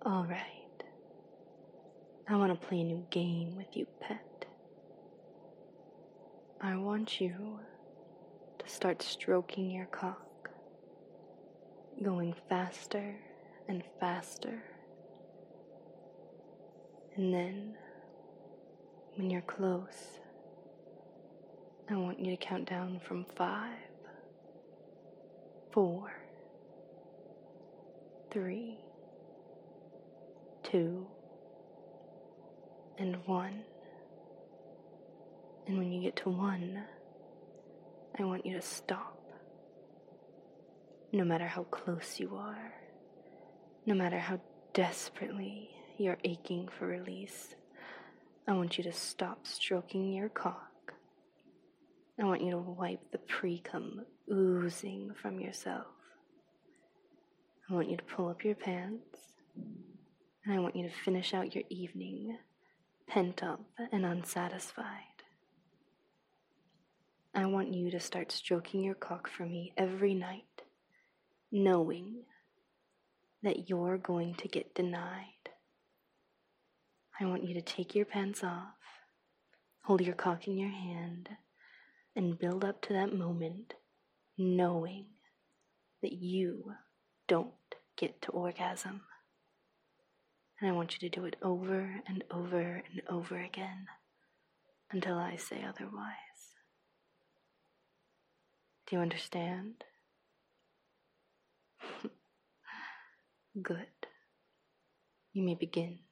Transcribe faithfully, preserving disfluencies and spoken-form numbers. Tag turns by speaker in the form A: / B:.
A: Alright, I want to play a new game with you, pet. I want you to start stroking your cock, going faster and faster. And then, when you're close, I want you to count down from five, four, three, two, and one. And when you get to one, I want you to stop. No matter how close you are, no matter how desperately you're aching for release, I want you to stop stroking your cock. I want you to wipe the pre-cum oozing from yourself. I want you to pull up your pants, and I want you to finish out your evening pent up and unsatisfied. I want you to start stroking your cock for me every night, knowing that you're going to get denied. I want you to take your pants off, hold your cock in your hand, and build up to that moment, knowing that you don't get to orgasm. And I want you to do it over and over and over again until I say otherwise. Do you understand? Good. You may begin.